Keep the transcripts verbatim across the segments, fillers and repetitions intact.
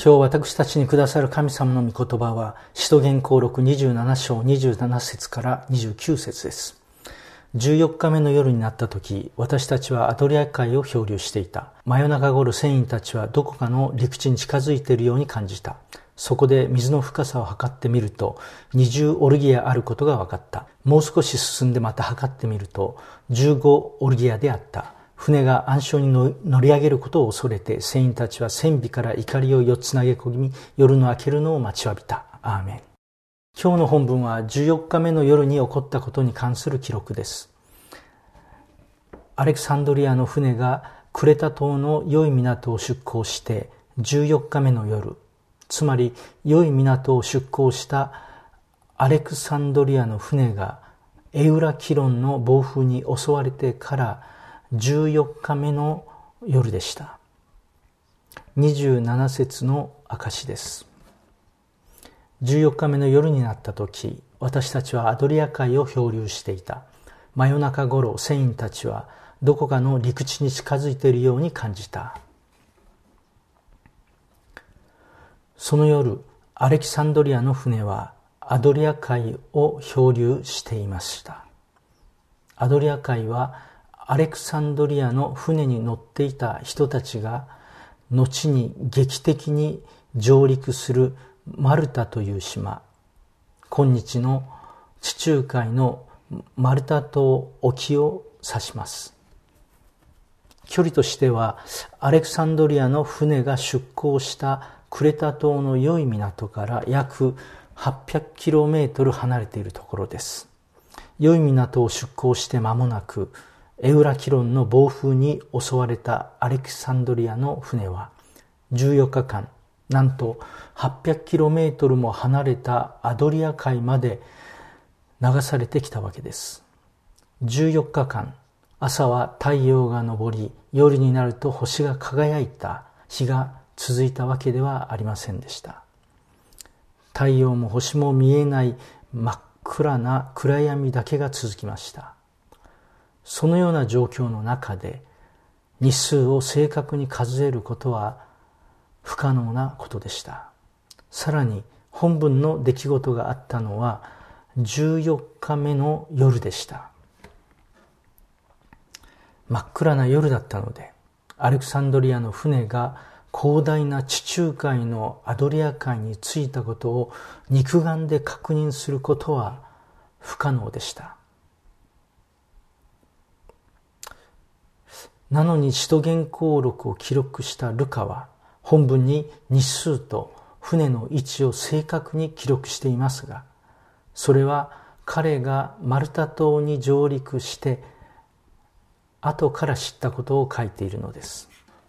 今日私たちにくださる神様の御言葉は、使徒言行録にじゅうなな章にじゅうなな節からにじゅうきゅう節です。じゅうよっかめの夜になった時、私たちはアドリア海を漂流していた。真夜中頃、船員たちはどこかの陸地に近づいているように感じた。そこで水の深さを測ってみると、にじゅうオルギアあることが分かった。もう少し進んでまた測ってみると、じゅうごオルギアであった。船が暗礁に乗り上げることを恐れて、船員たちは船尾から怒りをよっつ投げ込み、夜の明けるのを待ちわびた。アーメン。今日の本文はじゅうよっかめの夜に起こったことに関する記録です。アレクサンドリアの船がクレタ島の良い港を出港してじゅうよっかめの夜、つまり良い港を出港したアレクサンドリアの船がエウラキロンの暴風に襲われてからじゅうよっかめの夜でした。にじゅうなな節の証です。じゅうよっかめの夜になった時、私たちはアドリア海を漂流していた。真夜中頃、船員たちはどこかの陸地に近づいているように感じた。その夜、アレキサンドリアの船はアドリア海を漂流していました。アドリア海はアレクサンドリアの船に乗っていた人たちが後に劇的に上陸するマルタという島、今日の地中海のマルタ島沖を指します。距離としてはアレクサンドリアの船が出港したクレタ島の良い港から約はっぴゃくキロメートル離れているところです。良い港を出港して間もなく、エウラキロンの暴風に襲われたアレクサンドリアの船はじゅうよっかかん、なんとはっぴゃくキロメートルも離れたアドリア海まで流されてきたわけです。じゅうよっかかん、朝は太陽が昇り、夜になると星が輝いた日が続いたわけではありませんでした。太陽も星も見えない真っ暗な暗闇だけが続きました。そのような状況の中で日数を正確に数えることは不可能なことでした。さらに本文の出来事があったのはじゅうよっかめの夜でした。真っ暗な夜だったので、アレクサンドリアの船が広大な地中海のアドリア海に着いたことを肉眼で確認することは不可能でした。なのに使徒言行録を記録したルカは本文に日数と船の位置を正確に記録していますが、それは彼がマルタ島に上陸して後から知ったことを書いているのです。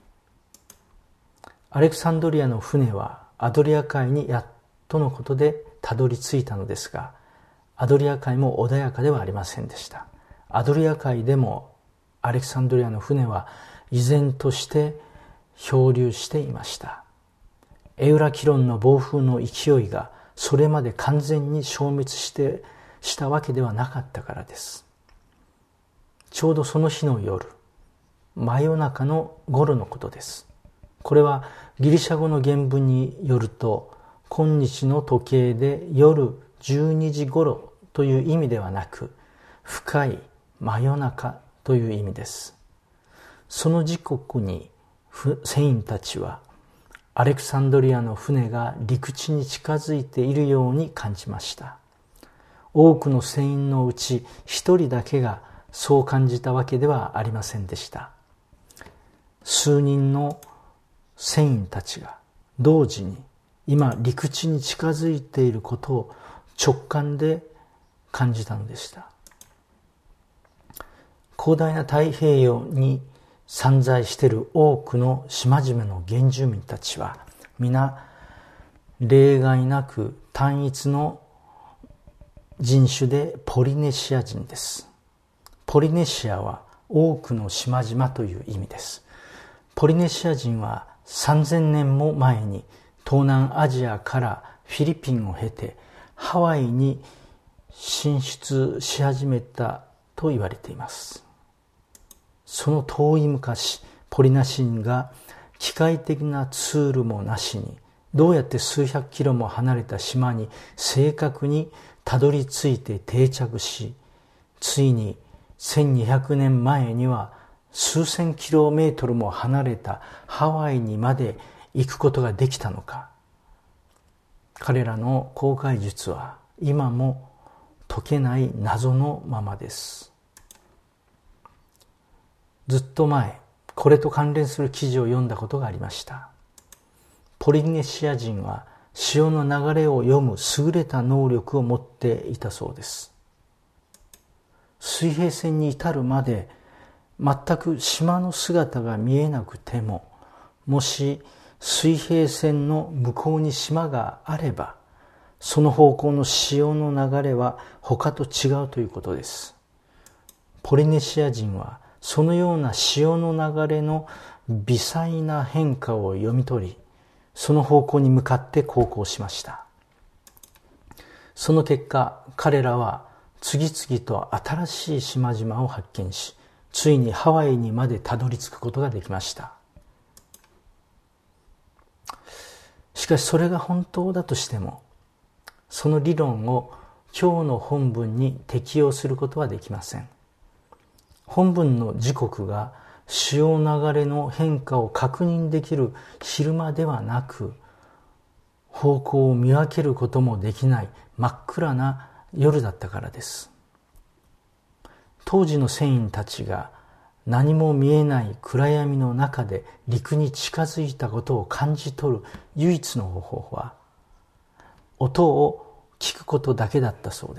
アレクサンドリアの船はアドリア海にやっとのことでたどり着いたのですが、アドリア海も穏やかではありませんでした。アドリア海でもアレクサンドリアの船は依然として漂流していました。エウラキロンの暴風の勢いがそれまで完全に消滅してしたわけではなかったからです。ちょうどその日の夜、真夜中の頃のことです。これはギリシャ語の原文によると、今日の時計で夜じゅうにじ頃という意味ではなく、深い真夜中という意味です。その時刻に船員たちはアレクサンドリアの船が陸地に近づいているように感じました。多くの船員のうち一人だけがそう感じたわけではありませんでした。数人の船員たちが同時に今陸地に近づいていることを直感で感じたのでした。広大な太平洋に散在している多くの島々の原住民たちは皆例外なく単一の人種でポリネシア人です。ポリネシアは多くの島々という意味です。ポリネシア人はさんぜんねんも前に東南アジアからフィリピンを経てハワイに進出し始めたと言われています。その遠い昔、ポリナシ人が機械的なツールもなしにどうやって数百キロも離れた島に正確にたどり着いて定着し、ついにせんにひゃくねんまえには数千キロメートルも離れたハワイにまで行くことができたのか。彼らの航海術は今も解けない謎のままです。ずっと前、これと関連する記事を読んだことがありました。ポリネシア人は潮の流れを読む優れた能力を持っていたそうです。水平線に至るまで全く島の姿が見えなくても、もし水平線の向こうに島があれば、その方向の潮の流れは他と違うということです。ポリネシア人はそのような潮の流れの微細な変化を読み取り、その方向に向かって航行しました。その結果、彼らは次々と新しい島々を発見し、ついにハワイにまでたどり着くことができました。しかしそれが本当だとしても、その理論を今日の本文に適用することはできません。本文の時刻が潮流れの変化を確認できる昼間ではなく、方向を見分けることもできない真っ暗な夜だったからです。当時の船員たちが何も見えない暗闇の中で陸に近づいたことを感じ取る唯一の方法は、音を聞くことだけだったそうです。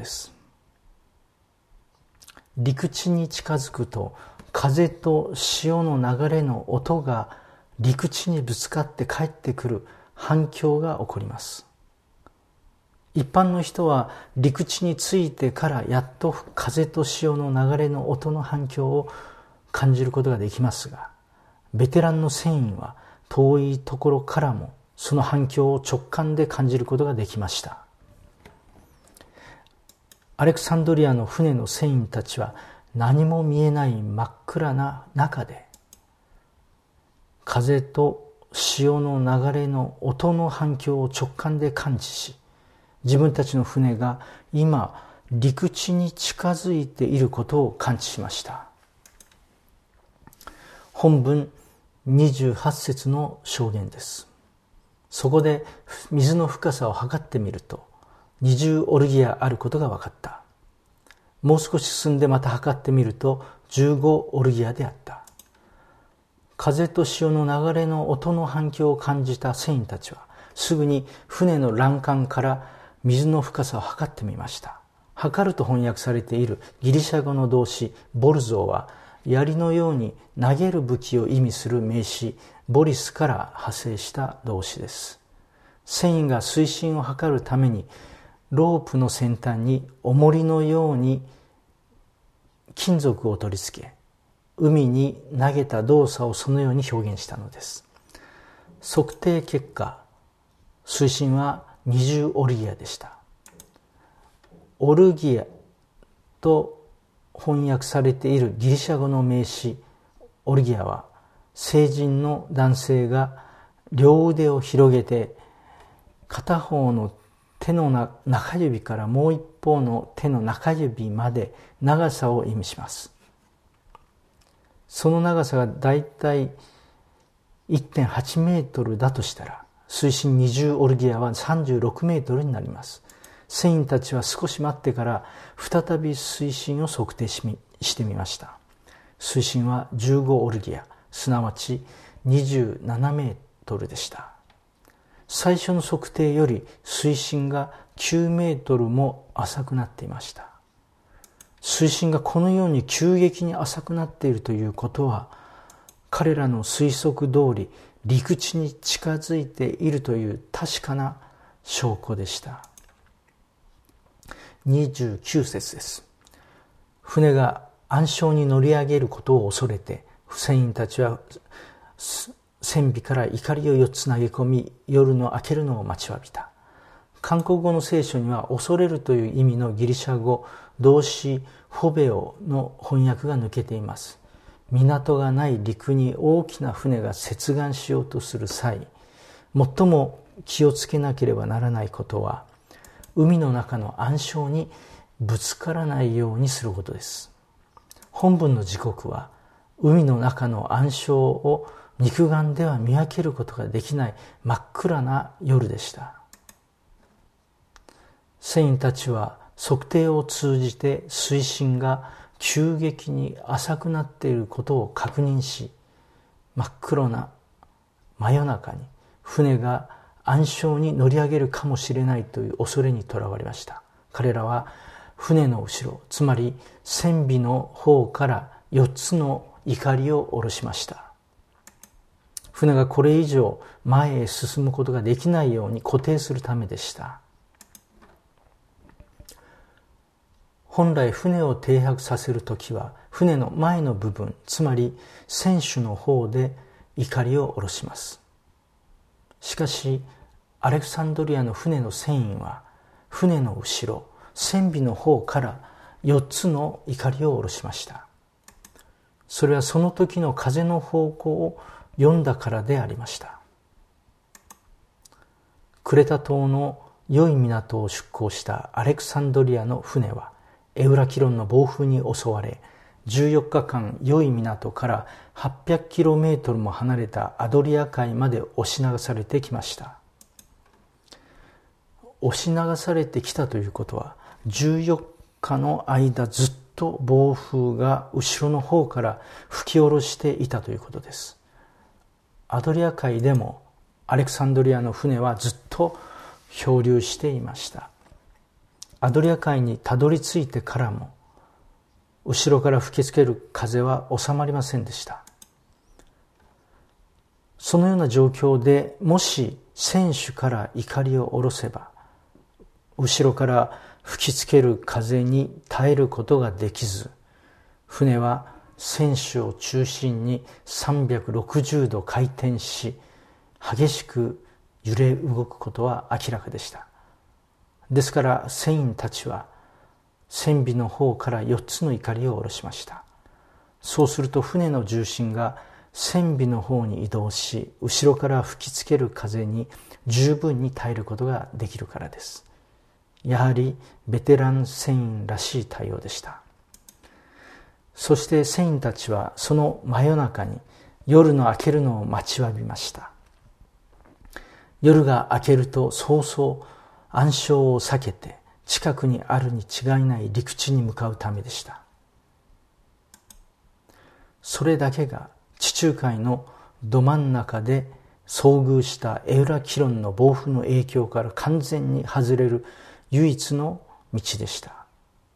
陸地に近づくと、風と潮の流れの音が陸地にぶつかって帰ってくる反響が起こります。一般の人は陸地に着いてからやっと風と潮の流れの音の反響を感じることができますが、ベテランの船員は遠いところからもその反響を直感で感じることができました。アレクサンドリアの船の船員たちは何も見えない真っ暗な中で、風と潮の流れの音の反響を直感で感知し、自分たちの船が今陸地に近づいていることを感知しました。本文にじゅうはち節の証言です。そこで水の深さを測ってみるとにじゅうオルギアあることが分かった。もう少し進んでまた測ってみるとじゅうごオルギアであった。風と潮の流れの音の反響を感じた船員たちはすぐに船の欄干から水の深さを測ってみました。測ると翻訳されているギリシャ語の動詞ボルゾーは、槍のように投げる武器を意味する名詞ボリスから派生した動詞です。船員が水深を測るためにロープの先端に重りのように金属を取り付け、海に投げた動作をそのように表現したのです。測定結果、水深はにじゅうオルギアでした。オルギアと翻訳されているギリシャ語の名詞オルギアは、成人の男性が両腕を広げて片方の手の中指からもう一方の手の中指まで長さを意味します。その長さがだいたい いってんはちメートルだとしたら、水深にじゅうオルギアはさんじゅうろくメートルになります。船員たちは少し待ってから再び水深を測定しみしてみました。水深はじゅうごオルギア、すなわちにじゅうななメートルでした。最初の測定より水深がきゅうメートルも浅くなっていました。水深がこのように急激に浅くなっているということは、彼らの推測通り陸地に近づいているという確かな証拠でした。にじゅうきゅう節です。船が暗礁に乗り上げることを恐れて、船員たちは船尾から錨をよっつ投げ込み、夜の明けるのを待ちわびた。韓国語の聖書には恐れるという意味のギリシャ語動詞フォベオの翻訳が抜けています。港がない陸に大きな船が接岸しようとする際、最も気をつけなければならないことは、海の中の暗礁にぶつからないようにすることです。本文の時刻は、海の中の暗礁を肉眼では見分けることができない真っ暗な夜でした。船員たちは測定を通じて水深が急激に浅くなっていることを確認し、真っ黒な真夜中に船が暗礁に乗り上げるかもしれないという恐れにとらわれました。彼らは船の後ろ、つまり船尾の方からよっつの錨を下ろしました。船がこれ以上前へ進むことができないように固定するためでした。本来船を停泊させるときは、船の前の部分、つまり船首の方で錨を下ろします。しかし、アレクサンドリアの船の船員は、船の後ろ、船尾の方からよっつの錨を下ろしました。それはその時の風の方向を読んだからでありました。クレタ島の良い港を出港したアレクサンドリアの船は、エウラキロンの暴風に襲われ、じゅうよっかかん良い港からはっぴゃくキロメートルも離れたアドリア海まで押し流されてきました。押し流されてきたということは、じゅうよっかの間ずっと暴風が後ろの方から吹き下ろしていたということです。アドリア海でもアレクサンドリアの船はずっと漂流していました。アドリア海にたどり着いてからも、後ろから吹きつける風は収まりませんでした。そのような状況で、もし船首から錨を下ろせば、後ろから吹きつける風に耐えることができず、船は船首を中心にさんびゃくろくじゅうど回転し、激しく揺れ動くことは明らかでした。ですから船員たちは船尾の方からよっつの錨を下ろしました。そうすると船の重心が船尾の方に移動し、後ろから吹きつける風に十分に耐えることができるからです。やはりベテラン船員らしい対応でした。そして船員たちはその真夜中に夜の明けるのを待ちわびました。夜が明けると早々暗礁を避けて近くにあるに違いない陸地に向かうためでした。それだけが地中海のど真ん中で遭遇したエウラキロンの暴風の影響から完全に外れる唯一の道でした。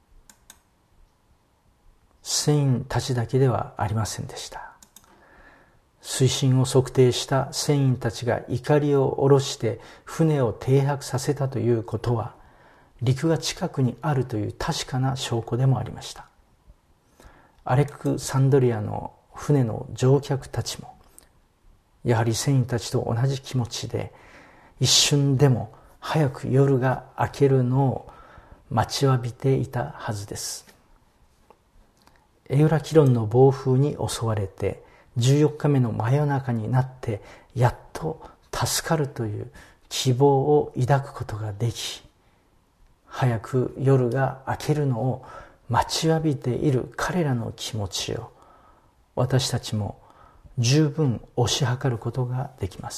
船員たちだけではありませんでした。水深を測定した船員たちが錨を下ろして船を停泊させたということは、陸が近くにあるという確かな証拠でもありました。アレクサンドリアの船の乗客たちも、やはり船員たちと同じ気持ちで、一瞬でも早く夜が明けるのを待ちわびていたはずです。エウラキロンの暴風に襲われて、じゅうよっかめの真夜中になってやっと助かるという希望を抱くことができ、早く夜が明けるのを待ちわびている彼らの気持ちを私たちも十分推し量ることができます。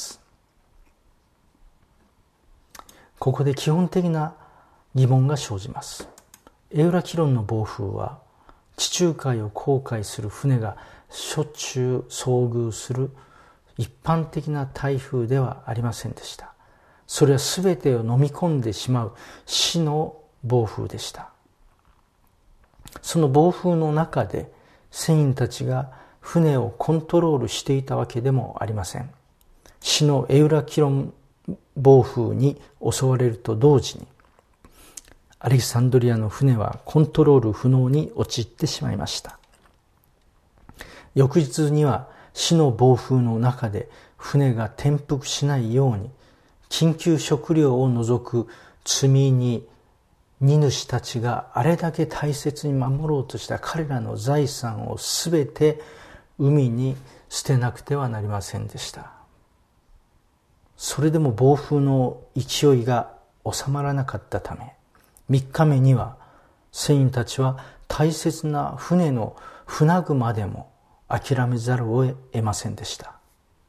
ここで基本的な疑問が生じます。エウラキロンの暴風は地中海を航海する船がしょっちゅう遭遇する一般的な台風ではありませんでした。それは全てを飲み込んでしまう死の暴風でした。その暴風の中で船員たちが船をコントロールしていたわけでもありません。死のエウラキロン暴風に襲われると同時に、アレキサンドリアの船はコントロール不能に陥ってしまいました。翌日には死の暴風の中で船が転覆しないように、緊急食料を除く積み荷、荷主たちがあれだけ大切に守ろうとした彼らの財産をすべて海に捨てなくてはなりませんでした。 それでも暴風の勢いが収まらなかったため、みっかめには船員たちは大切な船の船具までも諦めざるを得ませんでした。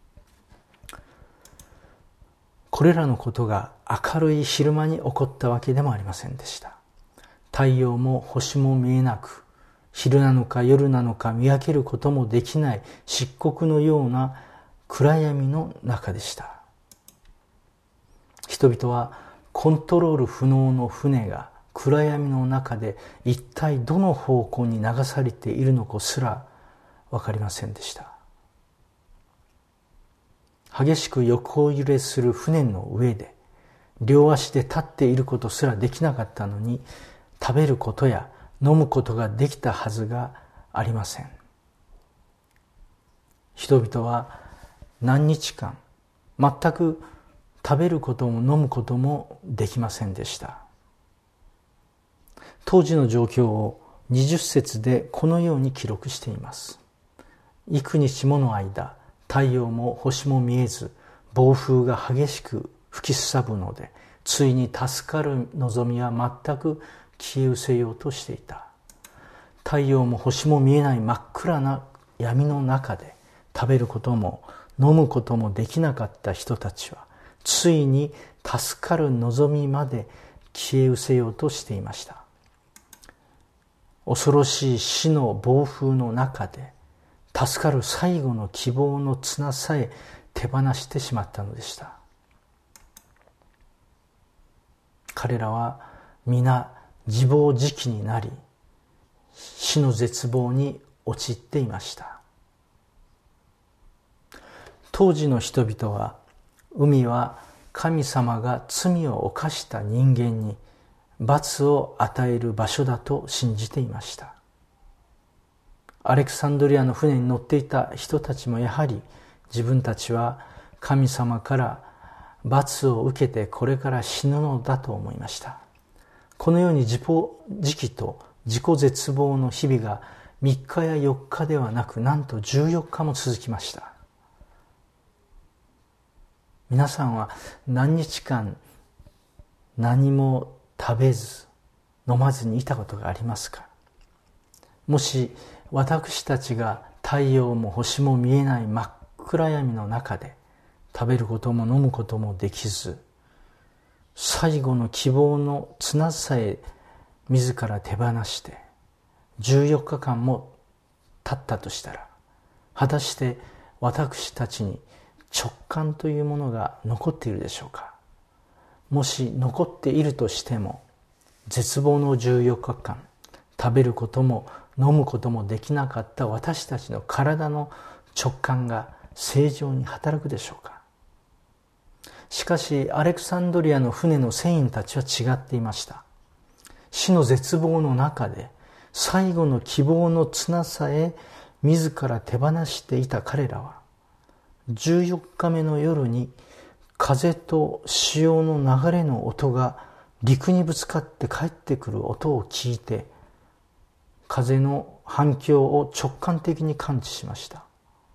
これらのことが明るい昼間に起こったわけでもありませんでした。太陽も星も見えなく、昼なのか夜なのか見分けることもできない漆黒のような暗闇の中でした。人々はコントロール不能の船が暗闇の中で一体どの方向に流されているのかすら分かりませんでした。激しく横揺れする船の上で両足で立っていることすらできなかったのに、食べることや飲むことができたはずがありません。人々は何日間全く食べることも飲むこともできませんでした。当時の状況をにじゅっ節でこのように記録しています。幾日もの間、太陽も星も見えず、暴風が激しく吹きすさぶので、ついに助かる望みは全く消え失せようとしていた。太陽も星も見えない真っ暗な闇の中で、食べることも飲むこともできなかった人たちは、ついに助かる望みまで消え失せようとしていました。恐ろしい死の暴風の中で、助かる最後の希望の綱さえ手放してしまったのでした。彼らは皆自暴自棄になり、死の絶望に陥っていました。当時の人々は、海は神様が罪を犯した人間に罰を与える場所だと信じていました。アレクサンドリアの船に乗っていた人たちもやはり自分たちは神様から罰を受けてこれから死ぬのだと思いました。このように自暴自棄と自己絶望の日々がみっかやよっかではなく、なんとじゅうよっかも続きました。皆さんは何日間何も食べず飲まずにいたことがありますか？もし私たちが太陽も星も見えない真っ暗闇の中で食べることも飲むこともできず、最後の希望の綱さえ自ら手放してじゅうよっかかんも経ったとしたら、果たして私たちに直感というものが残っているでしょうか？もし残っているとしても、絶望のじゅうよっかかん、食べることも飲むこともできなかった私たちの体の直感が正常に働くでしょうか？しかしアレクサンドリアの船の船員たちは違っていました。死の絶望の中で最後の希望の綱さえ自ら手放していた彼らは、じゅうよっかめの夜に風と潮の流れの音が陸にぶつかって帰ってくる音を聞いて、風の反響を直感的に感知しました。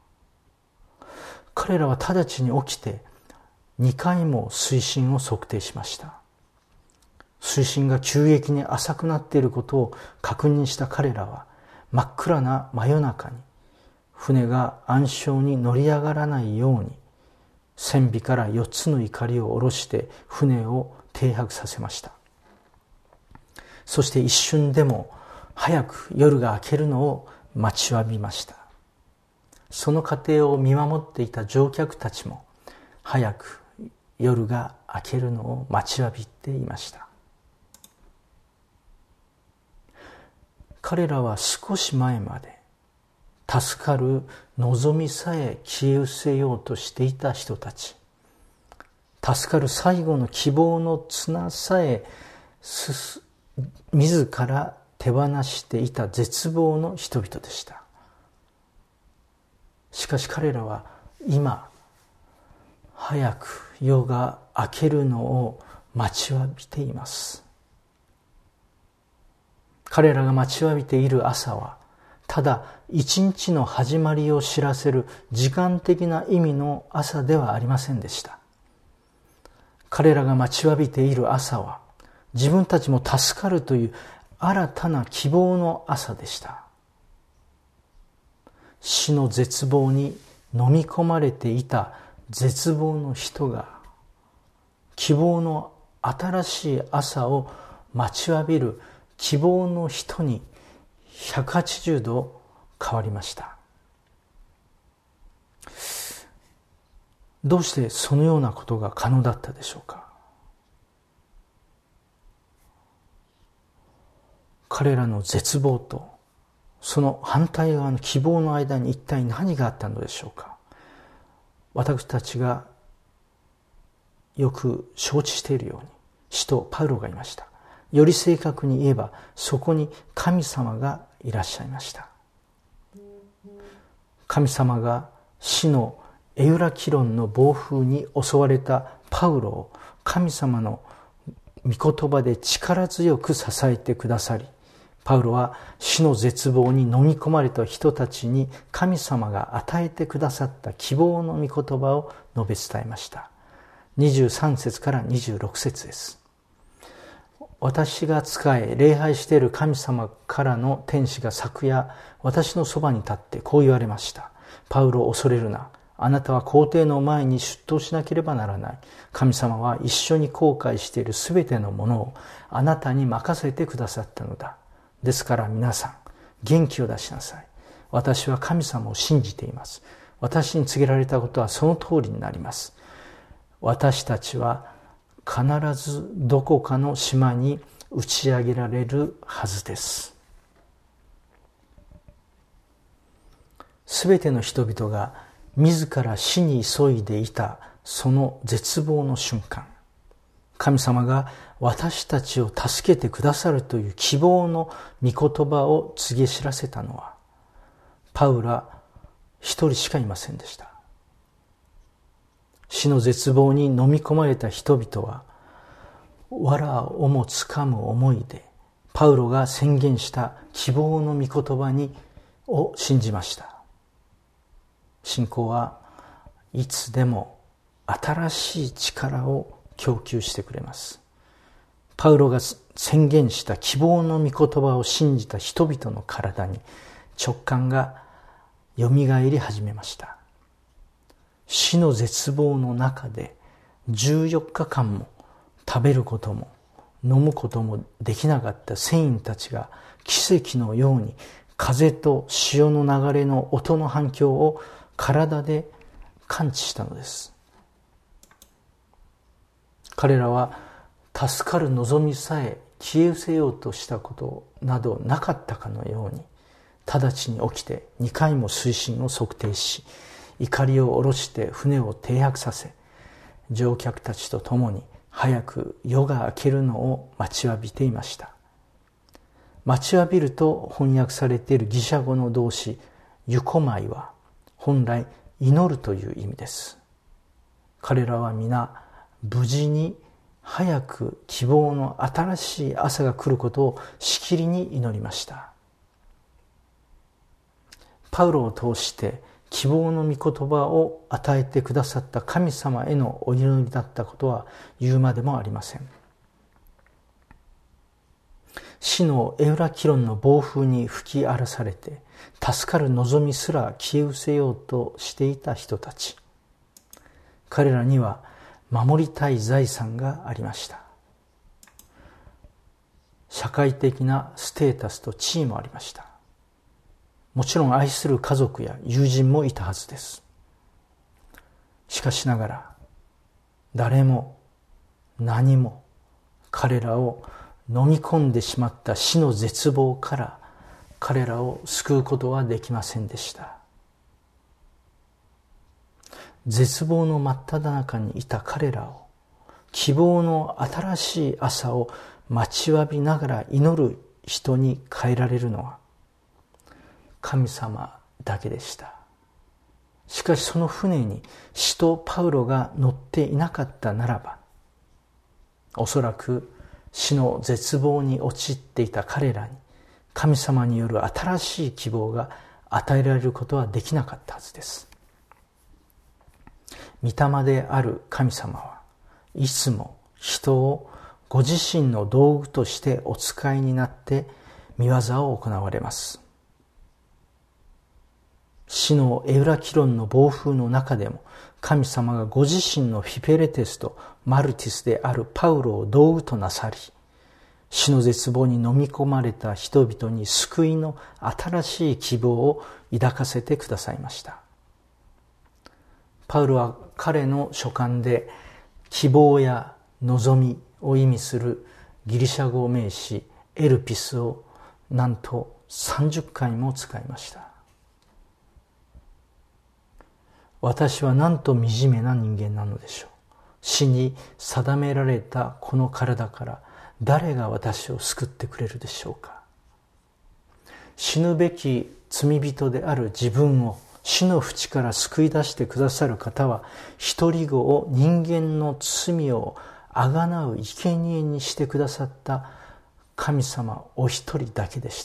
彼らは直ちに起きてにかいも水深を測定しました。水深が急激に浅くなっていることを確認した彼らは、真っ暗な真夜中に船が暗礁に乗り上がらないように船尾からよっつの錨を下ろして船を停泊させました。そして一瞬でも早く夜が明けるのを待ちわびました。その過程を見守っていた乗客たちも早く夜が明けるのを待ちわびていました。彼らは少し前まで助かる望みさえ消え失せようとしていた人たち、助かる最後の希望の綱さえ自ら手放していた絶望の人々でした。しかし彼らは今、早く夜が明けるのを待ちわびています。彼らが待ちわびている朝は、ただ一日の始まりを知らせる時間的な意味の朝ではありませんでした。 彼らが待ちわびている朝は、自分たちも助かるという新たな希望の朝でした。死の絶望に飲み込まれていた絶望の人が、希望の新しい朝を待ちわびる希望の人にひゃくはちじゅうど変わりました。どうしてそのようなことが可能だったでしょうか。彼らの絶望とその反対側の希望の間に一体何があったのでしょうか。私たちがよく承知しているように、使徒パウロがいました。より正確に言えば、そこに神様がいらっしゃいました。神様が死のエウラキロンの暴風に襲われたパウロを神様の御言葉で力強く支えてくださり、パウロは死の絶望に飲み込まれた人たちに神様が与えてくださった希望の御言葉を述べ伝えました。にじゅうさん節からにじゅうろく節です。私が仕え礼拝している神様からの天使が昨夜私のそばに立ってこう言われました。パウロ、恐れるな。あなたは皇帝の前に出頭しなければならない。神様は一緒に後悔しているすべてのものをあなたに任せてくださったのだ。ですから皆さん、元気を出しなさい。私は神様を信じています。私に告げられたことはその通りになります。私たちは必ずどこかの島に打ち上げられるはずです。すべての人々が自ら死に急いでいたその絶望の瞬間、神様が私たちを助けてくださるという希望の御言葉を告げ知らせたのはパウラ一人しかいませんでした。死の絶望に飲み込まれた人々は藁をもつかむ思いでパウロが宣言した希望の御言葉にを信じました。信仰はいつでも新しい力を供給してくれます。パウロが宣言した希望の御言葉を信じた人々の体に直感がよみがえり始めました。死の絶望の中でじゅうよっかかんも食べることも飲むこともできなかった船員たちが奇跡のように風と潮の流れの音の反響を体で感知したのです。彼らは助かる望みさえ消え失せようとしたことなどなかったかのように直ちに起きてにかいも水深を測定し、怒りを下ろして船を停泊させ、乗客たちと共に早く夜が明けるのを待ちわびていました。待ちわびると翻訳されているギリシャ語の動詞ユコマイは本来祈るという意味です。彼らは皆無事に早く希望の新しい朝が来ることをしきりに祈りました。パウロを通して希望の御言葉を与えてくださった神様へのお祈りだったことは言うまでもありません。死のエウラキロンの暴風に吹き荒らされて助かる望みすら消え失せようとしていた人たち、彼らには守りたい財産がありました。社会的なステータスと地位もありました。もちろん愛する家族や友人もいたはずです。しかしながら誰も何も彼らを飲み込んでしまった死の絶望から彼らを救うことはできませんでした。絶望の真っ只中にいた彼らを希望の新しい朝を待ちわびながら祈る人に変えられるのは神様だけでした。しかしその船に使徒パウロが乗っていなかったならば、おそらく死の絶望に陥っていた彼らに神様による新しい希望が与えられることはできなかったはずです。御霊である神様はいつも人をご自身の道具としてお使いになって御業を行われます。死のエウラキロンの暴風の中でも神様がご自身のフィペレテスとマルティスであるパウロを道具となさり、死の絶望に飲み込まれた人々に救いの新しい希望を抱かせてくださいました。パウロは彼の書簡で希望や望みを意味するギリシャ語名詞エルピスをなんとさんじゅっかいも使いました。私はなんと惨めな人間なのでしょう。死に定められたこの体から誰が私を救ってくれるでしょうか。死ぬべき罪人である自分を死の淵から救い出してくださる方は、一人子を人間の罪をあがなう生贄にしてくださった神様お一人だけでした。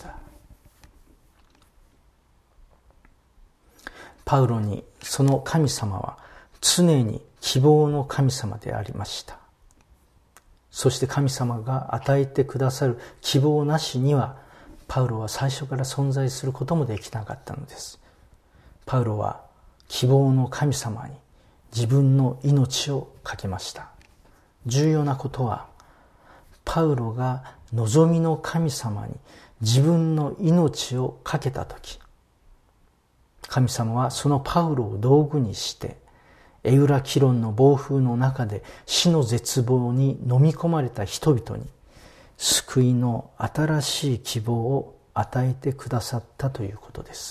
パウロにその神様は常に希望の神様でありました。そして神様が与えてくださる希望なしにはパウロは最初から存在することもできなかったのです。パウロは希望の神様に自分の命を懸けました。重要なことは、パウロが望みの神様に自分の命を懸けたとき、神様はそのパウロを道具にしてエウラキロンの暴風の中で死の絶望に飲み込まれた人々に救いの新しい希望を与えてくださったということです。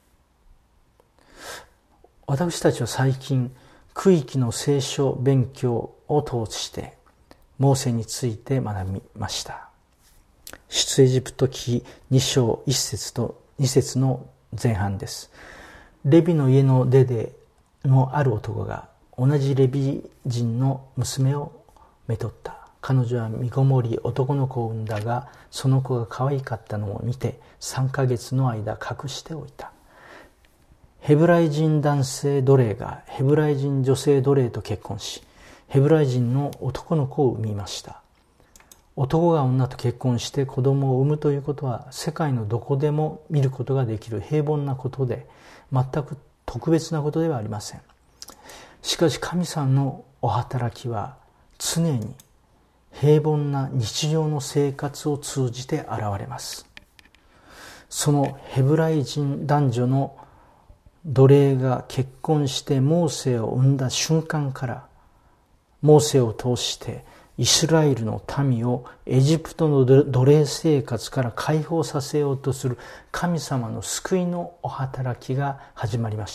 私たちは最近区域の聖書勉強を通してモーセについて学びました。出エジプト記に章いち節とに節の前半です。レビの家の出でのある男が同じレビ人の娘をめとった。彼女は身ごもり男の子を産んだが、その子が可愛かったのを見てさんかげつの間隠しておいた。ヘブライ人男性奴隷がヘブライ人女性奴隷と結婚し、ヘブライ人の男の子を産みました。男が女と結婚して子供を産むということは世界のどこでも見ることができる平凡なことで、全く特別なことではありません。しかし神様のお働きは常に平凡な日常の生活を通じて現れます。そのヘブライ人男女の奴隷が結婚してモーセを産んだ瞬間から、モーセを通してイスラエルの民をエジプトの奴隷生活から解放させようとする神様の救いのお働きが始まりました。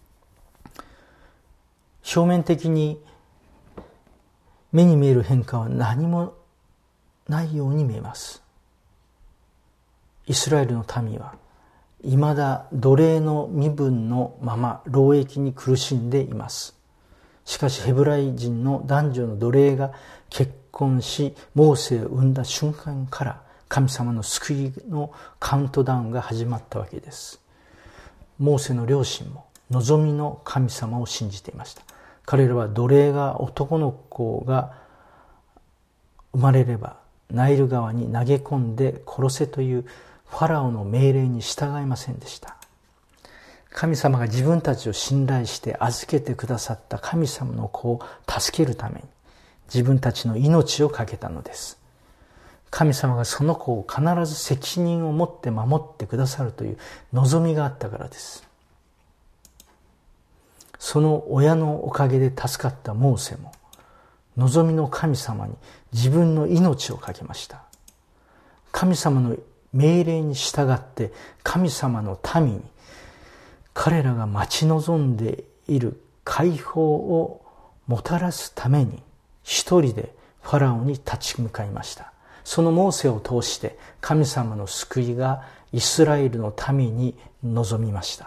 表面的に目に見える変化は何もないように見えます。イスラエルの民は未だ奴隷の身分のまま労役に苦しんでいます。しかしヘブライ人の男女の奴隷が結婚しモーセを産んだ瞬間から神様の救いのカウントダウンが始まったわけです。モーセの両親も望みの神様を信じていました。彼らは奴隷が男の子が生まれればナイル川に投げ込んで殺せというファラオの命令に従いませんでした。神様が自分たちを信頼して預けてくださった神様の子を助けるために自分たちの命を懸けたのです。神様がその子を必ず責任を持って守ってくださるという望みがあったからです。その親のおかげで助かったモーセも望みの神様に自分の命を懸けました。神様の命令に従って神様の民に彼らが待ち望んでいる解放をもたらすために一人でファラオに立ち向かいました。そのモーセを通して神様の救いがイスラエルの民に臨みました。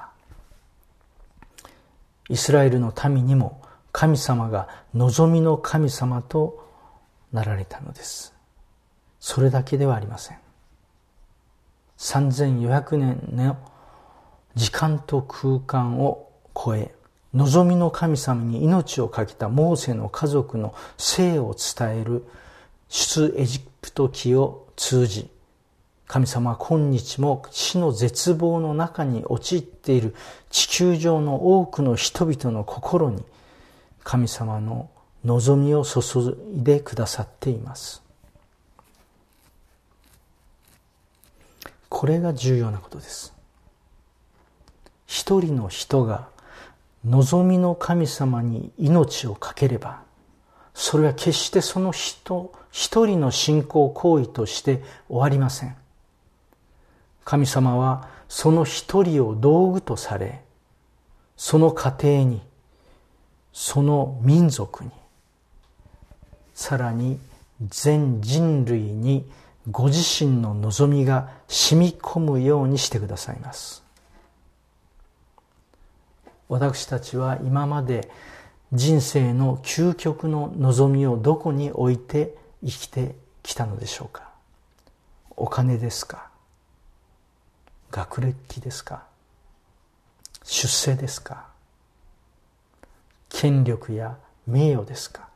イスラエルの民にも神様が望みの神様となられたのです。それだけではありません。さんぜんよんひゃくねんの時間と空間を超え、 望みの神様に命を懸けたモーセの家族の生を伝える出エジプト記を通じ、神様は今日も死の絶望の中に陥っている地球上の多くの人々の心に神様の望みを注いでくださっています。これが重要なことです。一人の人が望みの神様に命を懸ければ、それは決してその人一人の信仰行為として終わりません。神様はその一人を道具とされ、その家庭に、その民族に、さらに全人類にご自身の望みが染み込むようにしてくださいます。私たちは今まで人生の究極の望みをどこに置いて生きてきたのでしょうか。お金ですか？学歴ですか？出世ですか？権力や名誉ですか？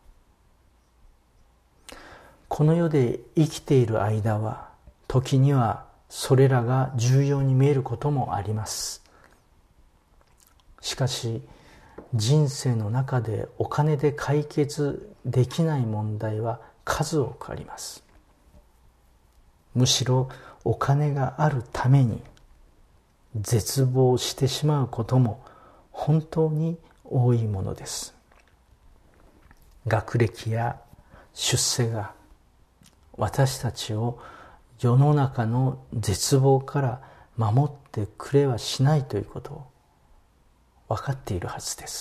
この世で生きている間は、時にはそれらが重要に見えることもあります。しかし、人生の中でお金で解決できない問題は数多くあります。むしろお金があるために絶望してしまうことも本当に多いものです。学歴や出世が私たちを世の中の絶望から守ってくれはしないということを分かっているはずです。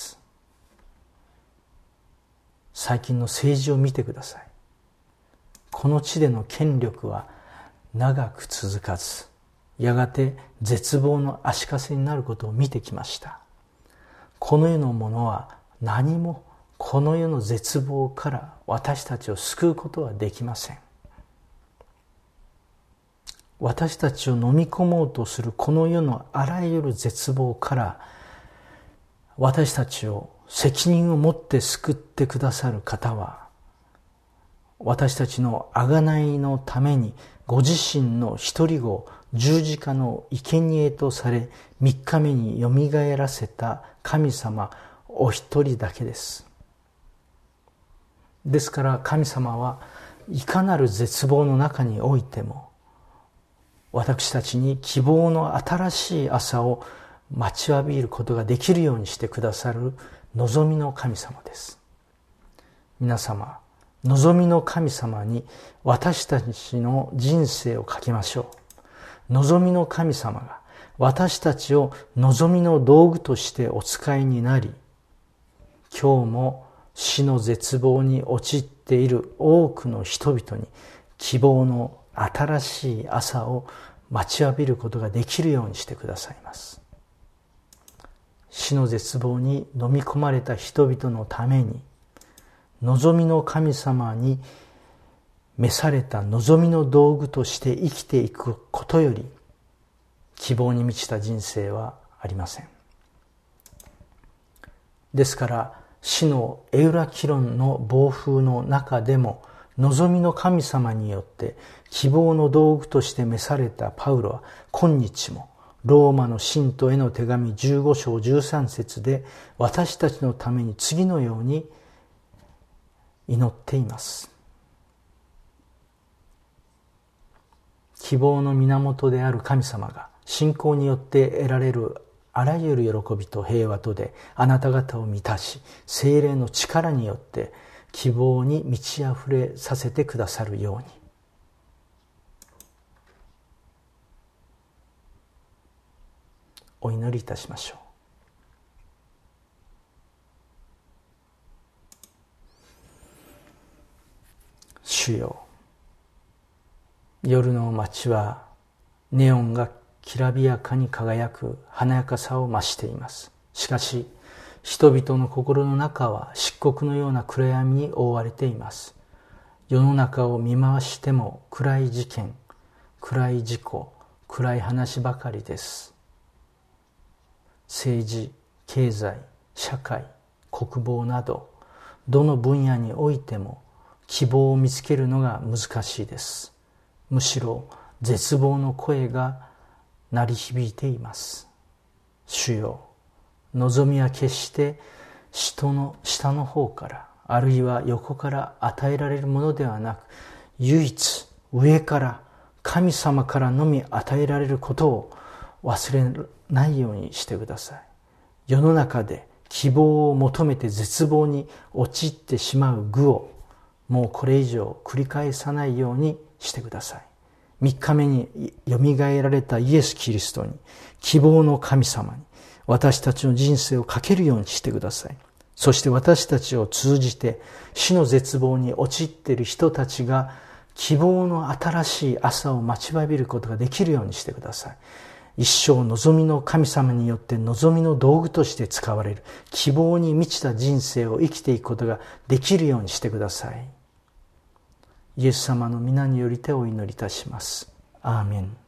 最近の政治を見てください。この地での権力は長く続かず、やがて絶望の足かせになることを見てきました。この世のものは何もこの世の絶望から私たちを救うことはできません。私たちを飲み込もうとするこの世のあらゆる絶望から私たちを責任を持って救ってくださる方は、私たちの贖いのためにご自身の一人子を十字架の生贄とされ三日目によみがえらせた神様お一人だけです。ですから神様はいかなる絶望の中においても私たちに希望の新しい朝を待ちわびることができるようにしてくださる望みの神様です。皆様、望みの神様に私たちの人生をかけましょう。望みの神様が私たちを望みの道具としてお使いになり、今日も死の絶望に陥っている多くの人々に希望の新しい朝を待ちわびることができるようにしてくださいます。死の絶望に飲み込まれた人々のために、望みの神様に召された望みの道具として生きていくことより希望に満ちた人生はありません。ですから死のエウラキロンの暴風の中でも望みの神様によって希望の道具として召されたパウロは今日もローマの信徒への手紙じゅうご章じゅうさん節で私たちのために次のように祈っています。希望の源である神様が信仰によって得られるあらゆる喜びと平和とであなた方を満たし、聖霊の力によって希望に満ち溢れさせてくださるように。お祈りいたしましょう。主よ、夜の街はネオンがきらびやかに輝く華やかさを増しています。しかし人々の心の中は漆黒のような暗闇に覆われています。世の中を見回しても暗い事件、暗い事故、暗い話ばかりです。政治、経済、 社会、国防などどの分野においても希望を見つけるのが難しいです。むしろ絶望の声が鳴り響いています。主よ、望みは決して人の下の方からあるいは横から与えられるものではなく、唯一上から神様からのみ与えられることを忘れないようにしてください。世の中で希望を求めて絶望に陥ってしまう愚をもうこれ以上繰り返さないようにしてください。三日目によみがえられたイエス・キリストに、希望の神様に私たちの人生をかけるようにしてください。そして私たちを通じて死の絶望に陥っている人たちが希望の新しい朝を待ちわびることができるようにしてください。一生望みの神様によって望みの道具として使われる希望に満ちた人生を生きていくことができるようにしてください。イエス様の皆によりてお祈りいたします。アーメン。